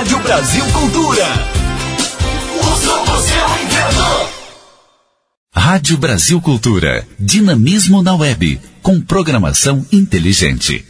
Rádio Brasil Cultura. O som do seu inverno. Rádio Brasil Cultura. Dinamismo na web. Com programação inteligente.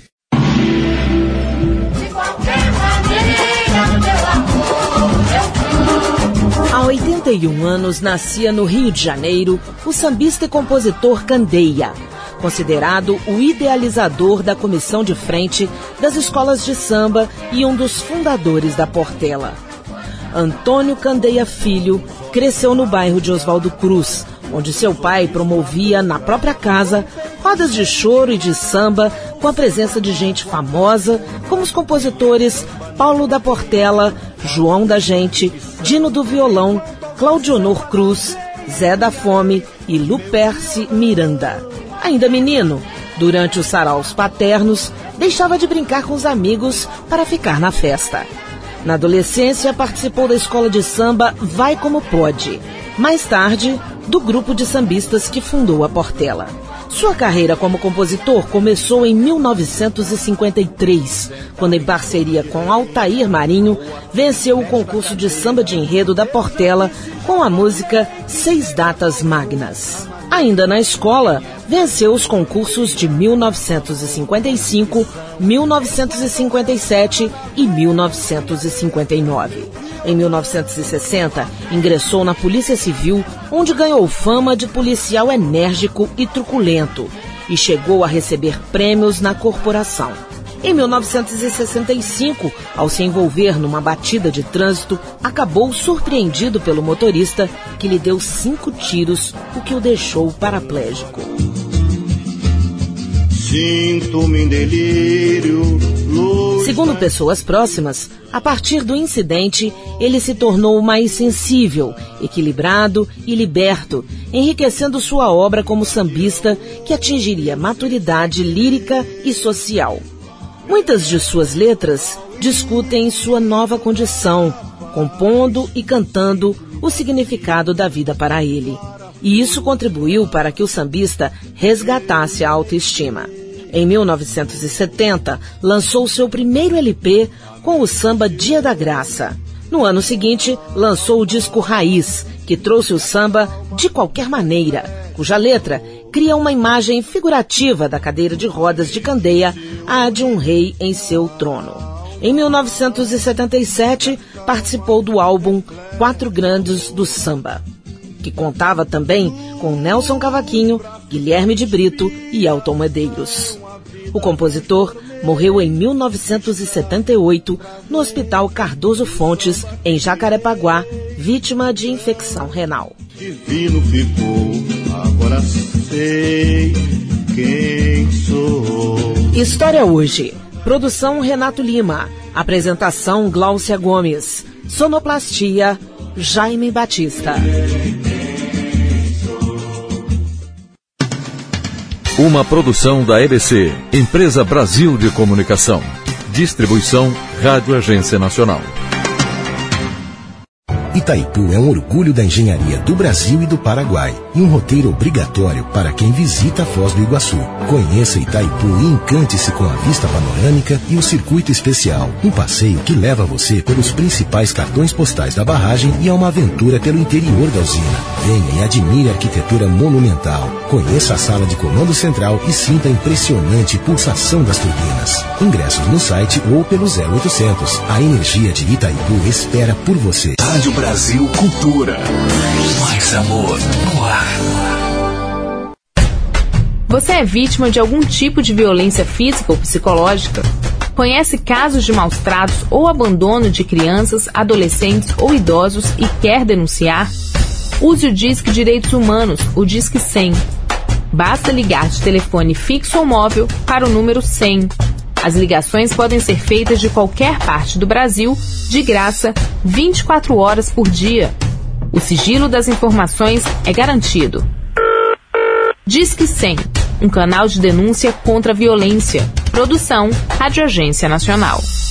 Há 81 anos nascia no Rio de Janeiro o sambista e compositor Candeia, considerado o idealizador da comissão de frente das escolas de samba e um dos fundadores da Portela. Antônio Candeia Filho cresceu no bairro de Oswaldo Cruz, onde seu pai promovia na própria casa rodas de choro e de samba com a presença de gente famosa, como os compositores Paulo da Portela, João da Gente, Dino do Violão, Claudionor Cruz, Zé da Fome e Luperce Miranda. Ainda menino, durante os saraus paternos, deixava de brincar com os amigos para ficar na festa. Na adolescência, participou da escola de samba Vai Como Pode. Mais tarde, do grupo de sambistas que fundou a Portela. Sua carreira como compositor começou em 1953, quando, em parceria com Altair Marinho, venceu o concurso de samba de enredo da Portela com a música Seis Datas Magnas. Ainda na escola, venceu os concursos de 1955, 1957 e 1959. Em 1960, ingressou na Polícia Civil, onde ganhou fama de policial enérgico e truculento, e chegou a receber prêmios na corporação. Em 1965, ao se envolver numa batida de trânsito, acabou surpreendido pelo motorista, que lhe deu 5 tiros, o que o deixou paraplégico. Sinto-me em delírio. Segundo pessoas próximas, a partir do incidente, ele se tornou mais sensível, equilibrado e liberto, enriquecendo sua obra como sambista, que atingiria maturidade lírica e social. Muitas de suas letras discutem sua nova condição, compondo e cantando o significado da vida para ele. E isso contribuiu para que o sambista resgatasse a autoestima. Em 1970, lançou seu primeiro LP com o samba Dia da Graça. No ano seguinte, lançou o disco Raiz, que trouxe o samba De Qualquer Maneira, cuja letra cria uma imagem figurativa da cadeira de rodas de Candeia, a de um rei em seu trono. Em 1977, participou do álbum Quatro Grandes do Samba, que contava também com Nelson Cavaquinho, Guilherme de Brito e Elton Medeiros. O compositor morreu em 1978 no Hospital Cardoso Fontes, em Jacarepaguá, vítima de infecção renal. Divino ficou, agora sei quem sou. História Hoje. Produção Renato Lima. Apresentação Gláucia Gomes. Sonoplastia Jaime Batista. Uma produção da EBC, Empresa Brasil de Comunicação. Distribuição Rádio Agência Nacional. Itaipu é um orgulho da engenharia do Brasil e do Paraguai e um roteiro obrigatório para quem visita a Foz do Iguaçu. Conheça Itaipu e encante-se com a vista panorâmica e o circuito especial. Um passeio que leva você pelos principais cartões postais da barragem e a uma aventura pelo interior da usina. Venha e admire a arquitetura monumental. Conheça a sala de comando central e sinta a impressionante pulsação das turbinas. Ingressos no site ou pelo 0800. A energia de Itaipu espera por você. Rádio Brasil Cultura. Mais amor no ar. Você é vítima de algum tipo de violência física ou psicológica? Conhece casos de maus tratos ou abandono de crianças, adolescentes ou idosos e quer denunciar? Use o Disque Direitos Humanos, o Disque 100. Basta ligar de telefone fixo ou móvel para o número 100. As ligações podem ser feitas de qualquer parte do Brasil, de graça, 24 horas por dia. O sigilo das informações é garantido. Disque 100, um canal de denúncia contra a violência. Produção Rádio Agência Nacional.